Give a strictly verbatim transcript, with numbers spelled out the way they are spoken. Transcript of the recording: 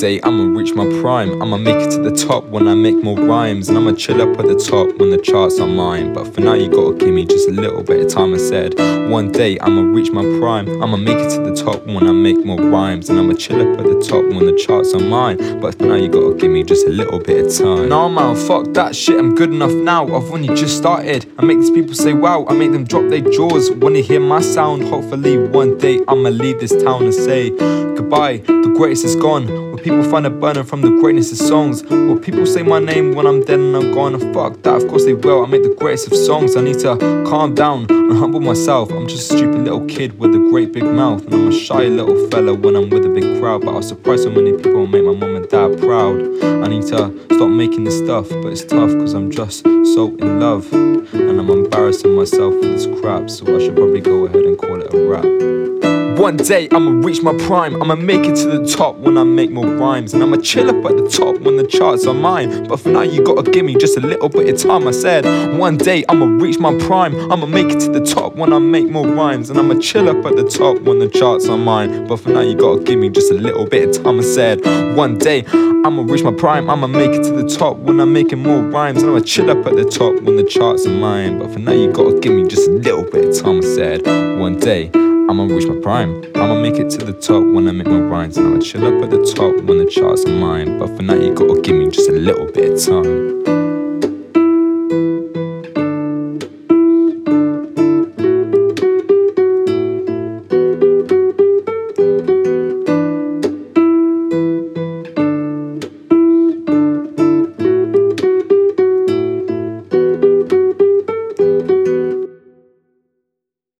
day I'ma reach my prime. I'ma make it to the top when I make more rhymes. And I'ma chill up at the top when the charts are mine. But for now you gotta give me just a little bit of time. I said one day I'ma reach my prime. I'ma make it to the top when I make more rhymes. And I'ma chill up at the top when the charts are mine. But for now you gotta give me just a little bit of time. Nah man, fuck that shit, I'm good enough now. I've only just started. I make these people say wow, I make them drop their jaws. Wanna hear my sound, hopefully one day I'ma leave this town and say goodbye, the greatest is gone. Will people find a burden from the greatness of songs? Will people say my name when I'm dead and I'm gone? And fuck that, of course they will. I make the greatest of songs. I need to calm down and humble myself. I'm just a stupid little kid with a great big mouth. And I'm a shy little fella when I'm with a big crowd. But I was surprised so many people will make my mum and dad proud. I need to stop making this stuff, but it's tough cause I'm just so in love. And I'm embarrassing myself with this crap, so I should probably go ahead and call it a rap. One day I'ma reach my prime. I'ma make it to the top when I make more rhymes. And I'ma chill up at the top when the charts are mine. But for now you gotta give me just a little bit of time. I said one day I'ma reach my prime. I'ma make it to the top when I make more rhymes. And I'ma chill up at the top when the charts are mine. But for now you gotta give me just a little bit of time. I said one day I'ma reach my prime. I'ma make it to the top when I'm making more rhymes. And I'ma chill up at the top when the charts are mine. But for now you gotta give me just a little bit of time. I said one day I'ma reach my prime. I'ma make it to the top when I make my rhymes. And I'ma chill up at the top when the charts are mine. But for now you gotta give me just a little bit of time.